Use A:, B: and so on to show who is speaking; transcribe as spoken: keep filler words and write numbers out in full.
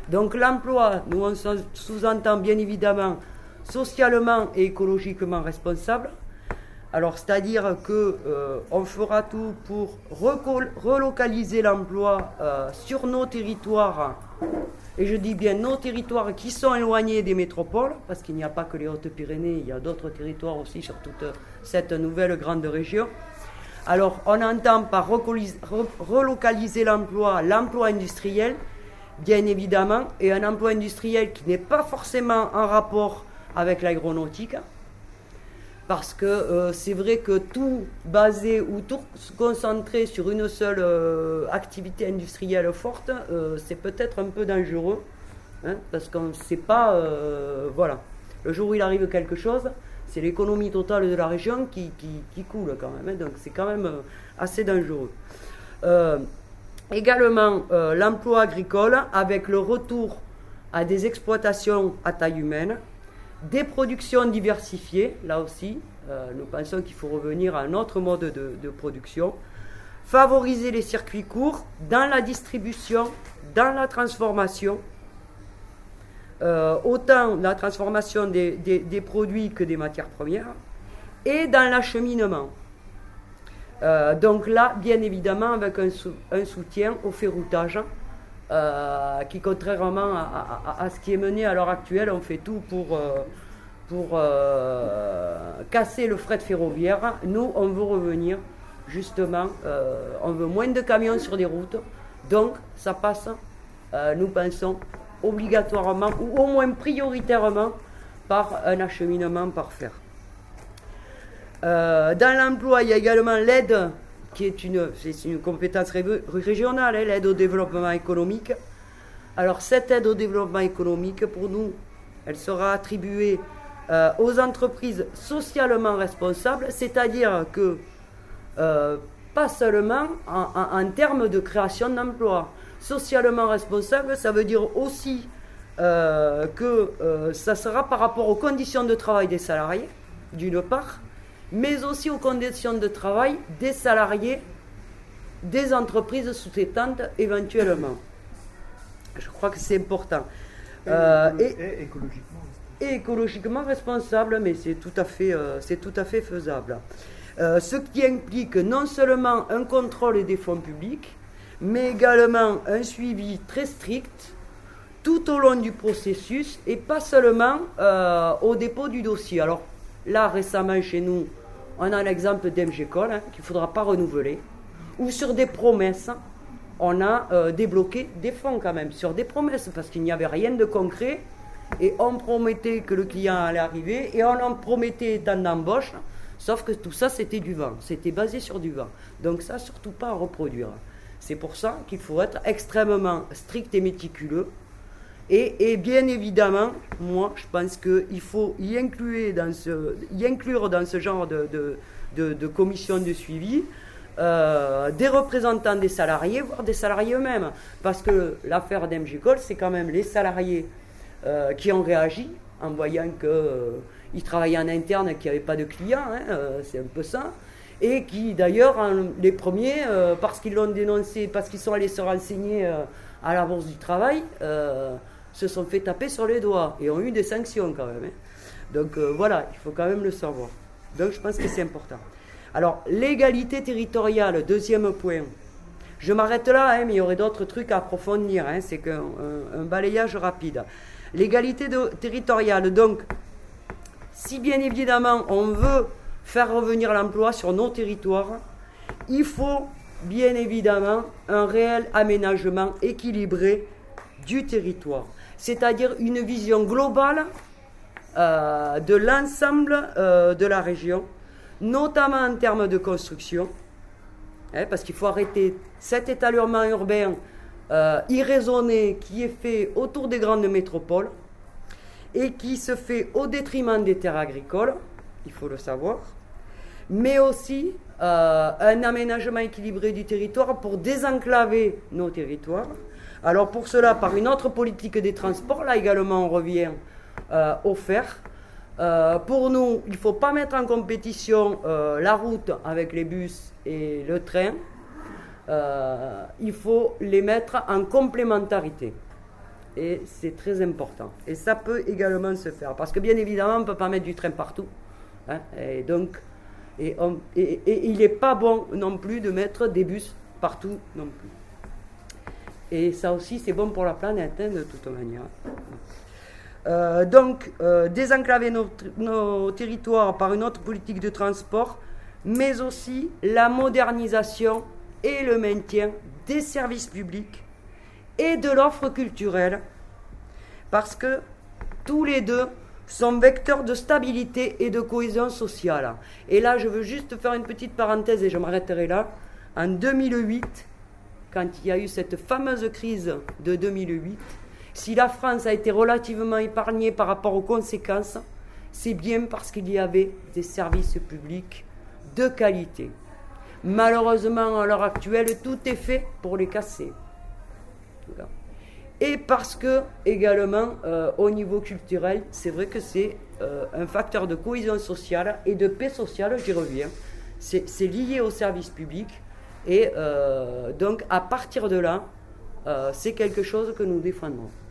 A: Donc l'emploi, nous on sous-entend bien évidemment socialement et écologiquement responsable. Alors c'est-à-dire que euh, on fera tout pour relocaliser l'emploi euh, sur nos territoires, et je dis bien nos territoires qui sont éloignés des métropoles, parce qu'il n'y a pas que les Hautes-Pyrénées, il y a d'autres territoires aussi sur toute cette nouvelle grande région. Alors on entend par relocaliser l'emploi, l'emploi industriel, bien évidemment, et un emploi industriel qui n'est pas forcément en rapport avec l'aéronautique, parce que euh, c'est vrai que tout basé ou tout concentré sur une seule euh, activité industrielle forte, euh, c'est peut-être un peu dangereux, hein, parce qu'on ne sait pas, euh, voilà, le jour où il arrive quelque chose, c'est l'économie totale de la région qui, qui, qui coule quand même, hein, donc c'est quand même euh, assez dangereux. Euh, également, euh, l'emploi agricole avec le retour à des exploitations à taille humaine, des productions diversifiées, là aussi, euh, nous pensons qu'il faut revenir à un autre mode de, de production, favoriser les circuits courts dans la distribution, dans la transformation, euh, autant la transformation des, des, des produits que des matières premières, et dans l'acheminement. Euh, donc là, bien évidemment, avec un, sou, un soutien au ferroutage, Euh, qui contrairement à, à, à ce qui est mené à l'heure actuelle, on fait tout pour, euh, pour euh, casser le fret ferroviaire. Nous, on veut revenir, justement, euh, on veut moins de camions sur des routes, donc ça passe, euh, nous pensons, obligatoirement, ou au moins prioritairement, par un acheminement par fer. Euh, dans l'emploi, il y a également l'aide, qui est une, c'est une compétence ré- régionale, hein, l'aide au développement économique. Alors cette aide au développement économique, pour nous, elle sera attribuée euh, aux entreprises socialement responsables, c'est-à-dire que, euh, pas seulement en, en, en termes de création d'emplois. Socialement responsable, ça veut dire aussi euh, que euh, ça sera par rapport aux conditions de travail des salariés, d'une part, mais aussi aux conditions de travail des salariés des entreprises sous-traitantes éventuellement. Je crois que c'est important.
B: Et,
A: euh,
B: écolo- et, et écologiquement
A: et écologiquement responsable, mais c'est tout à fait, euh, c'est tout à fait faisable. Euh, ce qui implique non seulement un contrôle des fonds publics, mais également un suivi très strict tout au long du processus, et pas seulement euh, au dépôt du dossier. Alors là, récemment chez nous, on a l'exemple d'M G Col, hein, qu'il ne faudra pas renouveler, ou sur des promesses, on a euh, débloqué des fonds quand même, sur des promesses, parce qu'il n'y avait rien de concret, et on promettait que le client allait arriver, et on en promettait tant d'embauches, sauf que tout ça c'était du vent, c'était basé sur du vent. Donc ça, surtout pas à reproduire. C'est pour ça qu'il faut être extrêmement strict et méticuleux. Et, et bien évidemment, moi, je pense qu'il faut y inclure dans ce, y inclure dans ce genre de, de, de, de commission de suivi euh, des représentants des salariés, voire des salariés eux-mêmes. Parce que l'affaire d'M G Col, c'est quand même les salariés euh, qui ont réagi en voyant qu'ils euh, travaillaient en interne et qu'il n'y avait pas de clients, hein, euh, c'est un peu ça. Et qui, d'ailleurs, en, les premiers, euh, parce qu'ils l'ont dénoncé, parce qu'ils sont allés se renseigner euh, à la Bourse du Travail, euh, se sont fait taper sur les doigts et ont eu des sanctions quand même. Hein. Donc euh, voilà, il faut quand même le savoir. Donc je pense que c'est important. Alors, l'égalité territoriale, deuxième point. Je m'arrête là, hein, mais il y aurait d'autres trucs à approfondir. Hein, c'est qu'un un, un balayage rapide. L'égalité de, territoriale, donc, si bien évidemment on veut faire revenir l'emploi sur nos territoires, il faut bien évidemment un réel aménagement équilibré du territoire. C'est-à-dire une vision globale euh, de l'ensemble euh, de la région, notamment en termes de construction, hein, parce qu'il faut arrêter cet étalement urbain euh, irraisonné qui est fait autour des grandes métropoles et qui se fait au détriment des terres agricoles, il faut le savoir, mais aussi euh, un aménagement équilibré du territoire pour désenclaver nos territoires. Alors pour cela, par une autre politique des transports, là également on revient euh, au fer. Euh, pour nous, il ne faut pas mettre en compétition euh, la route avec les bus et le train. Euh, il faut les mettre en complémentarité. et c'est très important. Et ça peut également se faire, parce que bien évidemment, on ne peut pas mettre du train partout. Hein, et donc, et, on, et, et il n'est pas bon non plus de mettre des bus partout non plus. Et ça aussi, c'est bon pour la planète, hein, de toute manière. Euh, donc, euh, désenclaver nos, nos territoires par une autre politique de transport, mais aussi la modernisation et le maintien des services publics et de l'offre culturelle, parce que tous les deux sont vecteurs de stabilité et de cohésion sociale. Et là, je veux juste faire une petite parenthèse et je m'arrêterai là. En deux mille huit, quand il y a eu cette fameuse crise de deux mille huit, si la France a été relativement épargnée par rapport aux conséquences, c'est bien parce qu'il y avait des services publics de qualité. Malheureusement, à l'heure actuelle, tout est fait pour les casser. Et parce que, également, euh, au niveau culturel, c'est vrai que c'est euh, un facteur de cohésion sociale et de paix sociale, j'y reviens. C'est, c'est lié au service public. Et euh, donc, à partir de là, euh, c'est quelque chose que nous défendons.